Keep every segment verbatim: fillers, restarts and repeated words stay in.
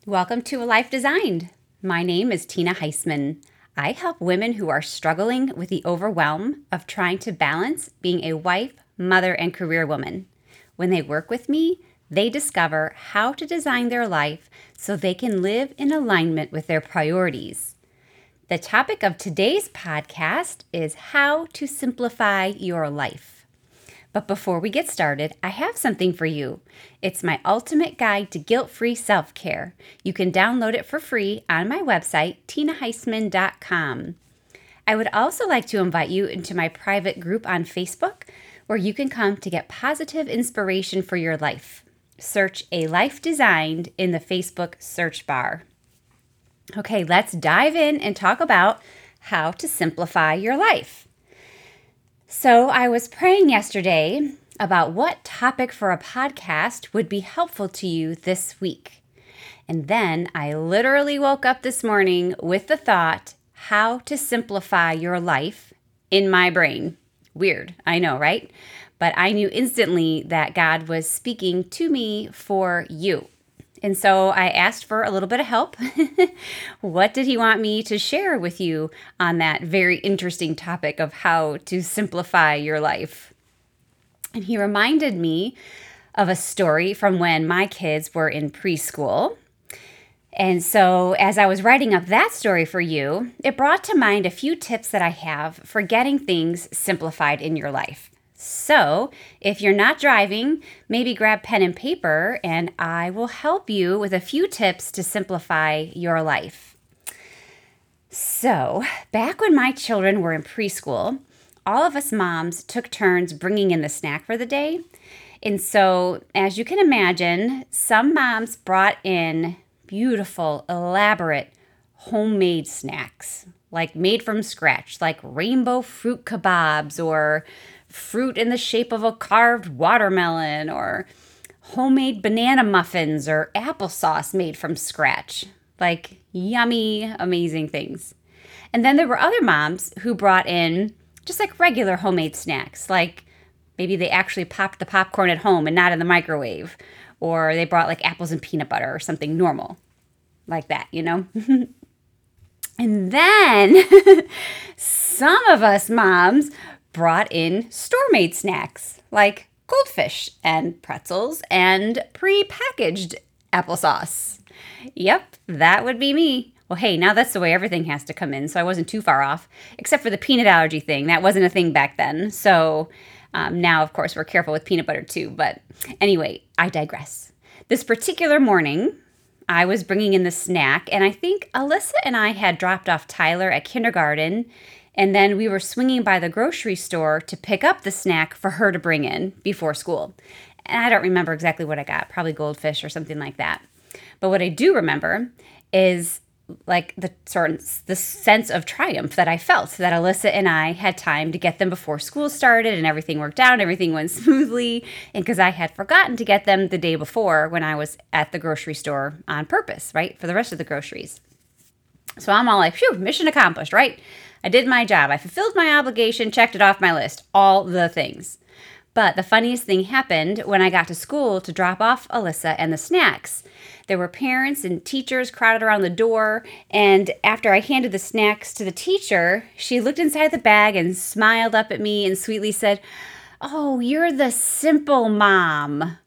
Welcome to A Life Designed. My name is Tina Heisman. I help women who are struggling with the overwhelm of trying to balance being a wife, mother, and career woman. When they work with me, they discover how to design their life so they can live in alignment with their priorities. The topic of today's podcast is how to simplify your life. But before we get started, I have something for you. It's my ultimate guide to guilt-free self-care. You can download it for free on my website, tina heisman dot com. I would also like to invite you into my private group on Facebook, where you can come to get positive inspiration for your life. Search A Life Designed in the Facebook search bar. Okay, let's dive in and talk about how to simplify your life. So I was praying yesterday about what topic for a podcast would be helpful to you this week. And then I literally woke up this morning with the thought, how to simplify your life in my brain. Weird, I know, right? But I knew instantly that God was speaking to me for you. And so I asked for a little bit of help. What did he want me to share with you on that very interesting topic of how to simplify your life? And he reminded me of a story from when my kids were in preschool. And so as I was writing up that story for you, it brought to mind a few tips that I have for getting things simplified in your life. So if you're not driving, maybe grab pen and paper and I will help you with a few tips to simplify your life. So back when my children were in preschool, all of us moms took turns bringing in the snack for the day. And so as you can imagine, some moms brought in beautiful, elaborate, homemade snacks, like made from scratch, like rainbow fruit kebabs or fruit in the shape of a carved watermelon or homemade banana muffins or applesauce made from scratch. Like yummy, amazing things. And then there were other moms who brought in just like regular homemade snacks, like maybe they actually popped the popcorn at home and not in the microwave, or they brought like apples and peanut butter or something normal like that, you know? And then some of us moms brought in store-made snacks like goldfish and pretzels and pre-packaged applesauce. Yep, that would be me. Well, hey, now that's the way everything has to come in, so I wasn't too far off, except for the peanut allergy thing. That wasn't a thing back then. So um, now, of course, we're careful with peanut butter too. But anyway, I digress. This particular morning, I was bringing in the snack, and I think Alyssa and I had dropped off Tyler at kindergarten, and then we were swinging by the grocery store to pick up the snack for her to bring in before school. And I don't remember exactly what I got, probably goldfish or something like that. But what I do remember is like the sort of the sense of triumph that I felt that Alyssa and I had time to get them before school started and everything worked out, everything went smoothly. And because I had forgotten to get them the day before when I was at the grocery store on purpose, right, for the rest of the groceries. So I'm all like, phew, mission accomplished, right? I did my job. I fulfilled my obligation, checked it off my list, all the things. But the funniest thing happened when I got to school to drop off Alyssa and the snacks. There were parents and teachers crowded around the door, and after I handed the snacks to the teacher, she looked inside the bag and smiled up at me and sweetly said, "Oh, you're the simple mom."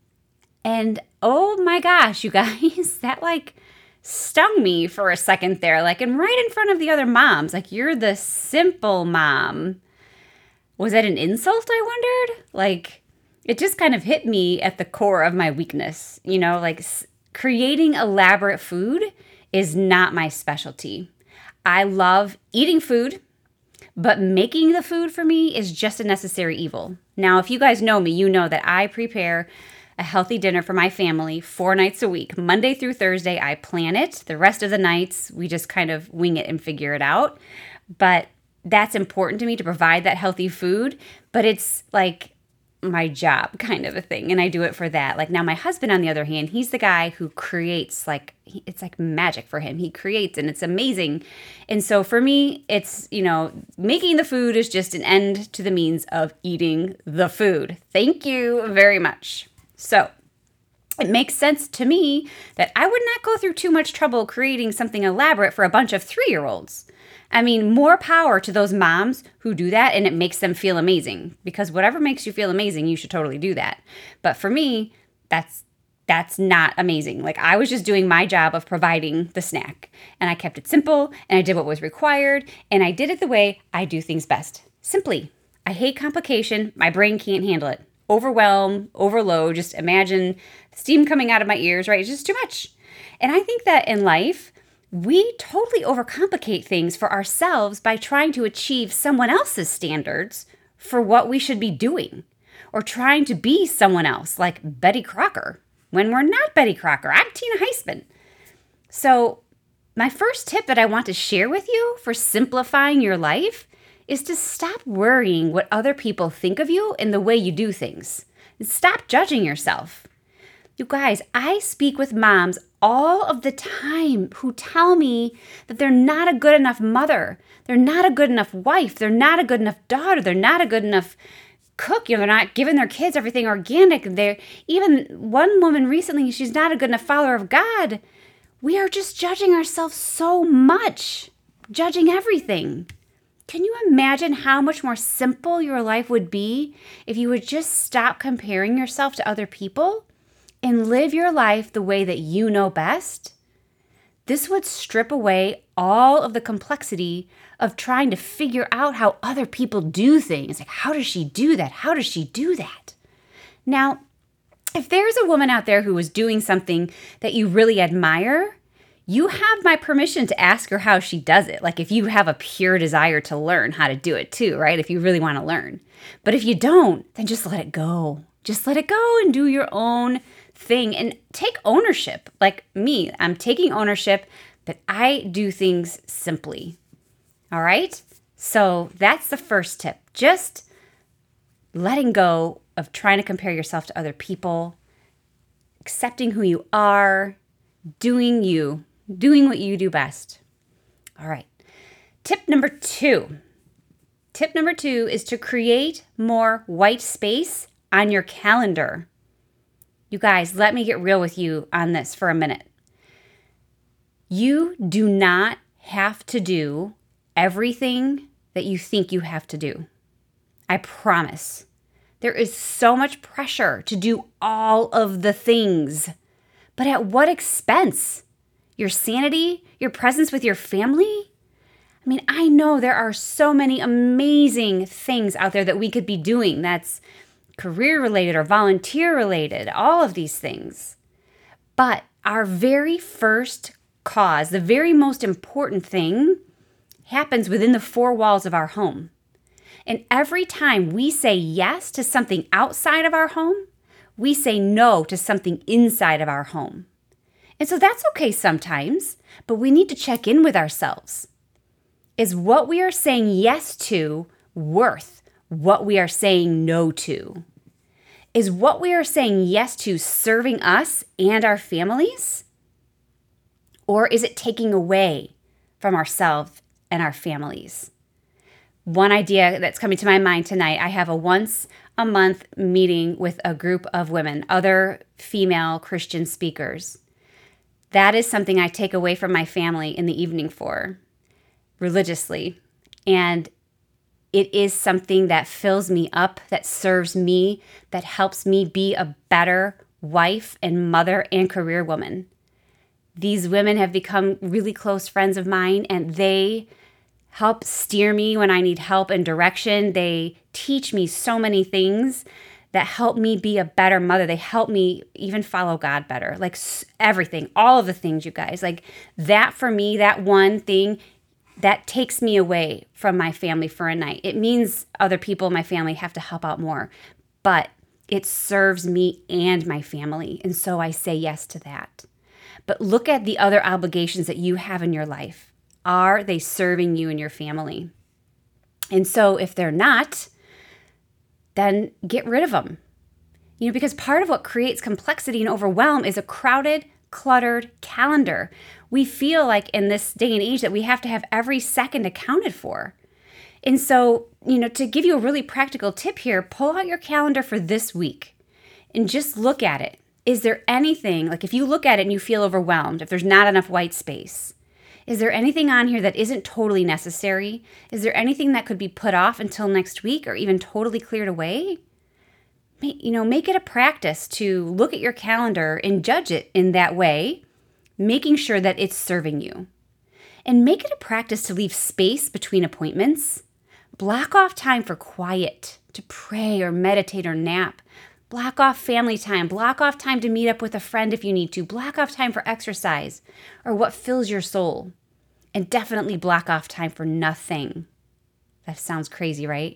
And oh my gosh, you guys, that like stung me for a second there, like, and right in front of the other moms, like, you're the simple mom. Was that an insult, I wondered? Like, it just kind of hit me at the core of my weakness, you know, like s- creating elaborate food is not my specialty. I love eating food, but making the food for me is just a necessary evil. Now, if you guys know me, you know that I prepare a healthy dinner for my family four nights a week. Monday through Thursday, I plan it. The rest of the nights, we just kind of wing it and figure it out. But that's important to me to provide that healthy food. But it's like my job kind of a thing. And I do it for that. Like now my husband, on the other hand, he's the guy who creates, like, he, it's like magic for him. He creates and it's amazing. And so for me, it's, you know, making the food is just an end to the means of eating the food. Thank you very much. So It makes sense to me that I would not go through too much trouble creating something elaborate for a bunch of three-year-olds. I mean, more power to those moms who do that, and it makes them feel amazing. Because whatever makes you feel amazing, you should totally do that. But for me, that's that's not amazing. Like, I was just doing my job of providing the snack. And I kept it simple, and I did what was required, and I did it the way I do things best. Simply. I hate complication. My brain can't handle it. Overwhelm, overload, just imagine steam coming out of my ears, right? It's just too much. And I think that in life, we totally overcomplicate things for ourselves by trying to achieve someone else's standards for what we should be doing, or trying to be someone else like Betty Crocker when we're not Betty Crocker. I'm Tina Heisman. So my first tip that I want to share with you for simplifying your life is to stop worrying what other people think of you and the way you do things. And stop judging yourself. You guys, I speak with moms all of the time who tell me that they're not a good enough mother. They're not a good enough wife. They're not a good enough daughter. They're not a good enough cook. You know, they're not giving their kids everything organic. They're even one woman recently, she's not a good enough follower of God. We are just judging ourselves so much, judging everything. Can you imagine how much more simple your life would be if you would just stop comparing yourself to other people and live your life the way that you know best? This would strip away all of the complexity of trying to figure out how other people do things. Like, how does she do that? How does she do that? Now, if there's a woman out there who is doing something that you really admire, you have my permission to ask her how she does it. Like, if you have a pure desire to learn how to do it too, right? If you really want to learn. But if you don't, then just let it go. Just let it go and do your own thing and take ownership. Like me, I'm taking ownership that I do things simply. All right? So that's the first tip. Just letting go of trying to compare yourself to other people, accepting who you are, doing you, doing what you do best. All right. Tip number two. Tip number two is to create more white space on your calendar. You guys, let me get real with you on this for a minute. You do not have to do everything that you think you have to do. I promise. There is so much pressure to do all of the things. But at what expense? Your sanity? Your presence with your family? I mean, I know there are so many amazing things out there that we could be doing that's career-related or volunteer-related, all of these things. But our very first cause, the very most important thing, happens within the four walls of our home. And every time we say yes to something outside of our home, we say no to something inside of our home. And so that's okay sometimes, but we need to check in with ourselves. Is what we are saying yes to worth what we are saying no to? Is what we are saying yes to serving us and our families? Or is it taking away from ourselves and our families? One idea that's coming to my mind tonight, I have a once a month meeting with a group of women, other female Christian speakers. That is something I take away from my family in the evening for, religiously. And it is something that fills me up, that serves me, that helps me be a better wife and mother and career woman. These women have become really close friends of mine, and they help steer me when I need help and direction. They teach me so many things that help me be a better mother. They help me even follow God better. Like everything, all of the things, you guys. Like that for me, that one thing, that takes me away from my family for a night. It means other people in my family have to help out more, but it serves me and my family. And so I say yes to that. But look at the other obligations that you have in your life. Are they serving you and your family? And so if they're not, then get rid of them. You know, because part of what creates complexity and overwhelm is a crowded, cluttered calendar. We feel like in this day and age that we have to have every second accounted for. And so, you know, to give you a really practical tip here, pull out your calendar for this week and just look at it. Is there anything, like if you look at it and you feel overwhelmed, if there's not enough white space, is there anything on here that isn't totally necessary? Is there anything that could be put off until next week or even totally cleared away? You know, make it a practice to look at your calendar and judge it in that way, making sure that it's serving you. And make it a practice to leave space between appointments. Block off time for quiet, to pray or meditate or nap. Block off family time. Block off time to meet up with a friend if you need to. Block off time for exercise or what fills your soul. And definitely block off time for nothing. That sounds crazy, right?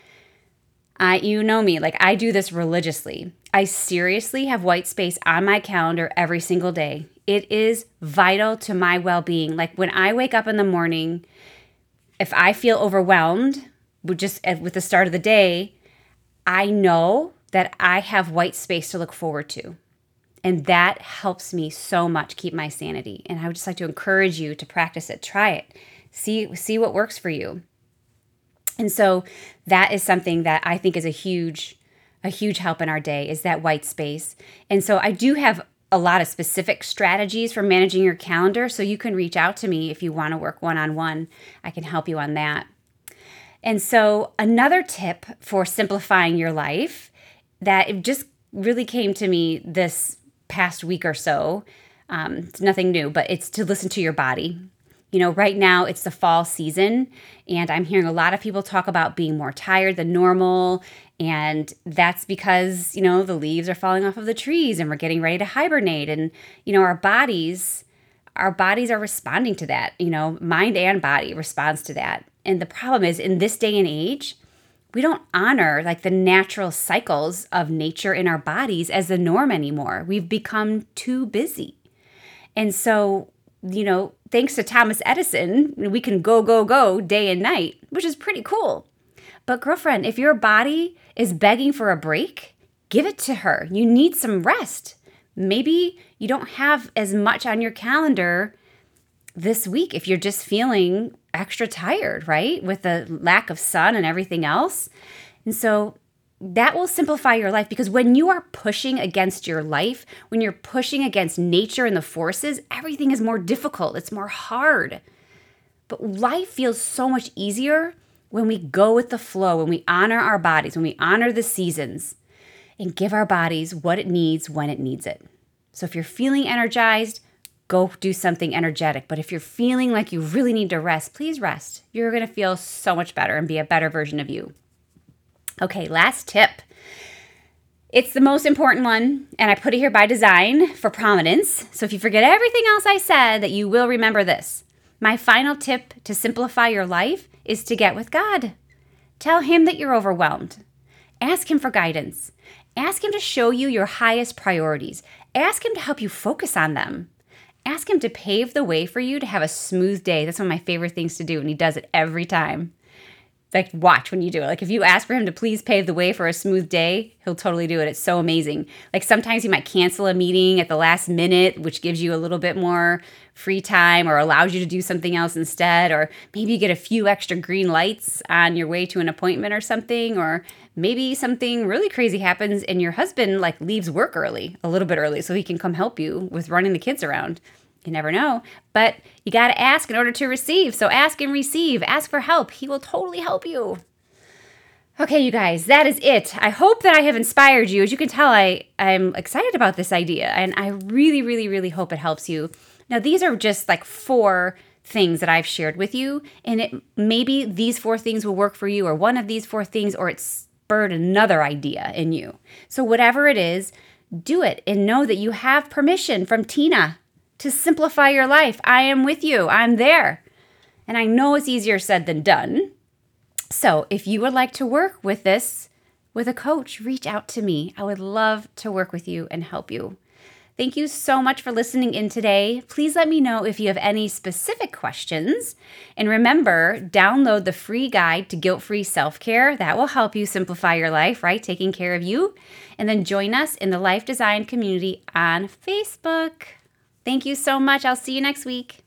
I, you know me, like I do this religiously. I seriously have white space on my calendar every single day. It is vital to my well-being. Like when I wake up in the morning, if I feel overwhelmed with just with the start of the day, I know that I have white space to look forward to. And that helps me so much keep my sanity. And I would just like to encourage you to practice it. Try it. See, see what works for you. And so that is something that I think is a huge, a huge help in our day is that white space. And so I do have a lot of specific strategies for managing your calendar. So you can reach out to me if you want to work one-on-one. I can help you on that. And so another tip for simplifying your life that it just really came to me this past week or so. Um, it's nothing new, but it's to listen to your body. You know, right now it's the fall season, and I'm hearing a lot of people talk about being more tired than normal. And that's because, you know, the leaves are falling off of the trees and we're getting ready to hibernate. And, you know, our bodies, our bodies are responding to that, you know, mind and body responds to that. And the problem is in this day and age, we don't honor like the natural cycles of nature in our bodies as the norm anymore. We've become too busy. And so, you know, thanks to Thomas Edison, we can go, go, go day and night, which is pretty cool. But girlfriend, if your body is begging for a break, give it to her. You need some rest. Maybe you don't have as much on your calendar this week if you're just feeling extra tired, right? With the lack of sun and everything else. And so that will simplify your life because when you are pushing against your life, when you're pushing against nature and the forces, everything is more difficult. It's more hard. But life feels so much easier when we go with the flow, when we honor our bodies, when we honor the seasons and give our bodies what it needs when it needs it. So if you're feeling energized, go do something energetic. But if you're feeling like you really need to rest, please rest. You're going to feel so much better and be a better version of you. Okay, last tip. It's the most important one, and I put it here by design for prominence. So if you forget everything else I said, that you will remember this. My final tip to simplify your life is to get with God. Tell Him that you're overwhelmed. Ask Him for guidance. Ask Him to show you your highest priorities. Ask Him to help you focus on them. Ask Him to pave the way for you to have a smooth day. That's one of my favorite things to do, and He does it every time. Like, watch when you do it. Like, if you ask for Him to please pave the way for a smooth day, He'll totally do it. It's so amazing. Like, sometimes He might cancel a meeting at the last minute, which gives you a little bit more free time or allows you to do something else instead. Or maybe you get a few extra green lights on your way to an appointment or something. Or maybe something really crazy happens and your husband, like, leaves work early, a little bit early, so he can come help you with running the kids around. You never know, but you got to ask in order to receive. So ask and receive. Ask for help. He will totally help you. Okay, you guys, that is it. I hope that I have inspired you. As you can tell, I, I'm excited about this idea, and I really, really, really hope it helps you. Now, these are just like four things that I've shared with you, and it maybe these four things will work for you, or one of these four things, or it spurred another idea in you. So whatever it is, do it, and know that you have permission from Tina to simplify your life. I am with you. I'm there. And I know it's easier said than done. So if you would like to work with this, with a coach, reach out to me. I would love to work with you and help you. Thank you so much for listening in today. Please let me know if you have any specific questions. And remember, download the free guide to guilt-free self-care. That will help you simplify your life, right? Taking care of you. And then join us in the Life Design community on Facebook. Thank you so much. I'll see you next week.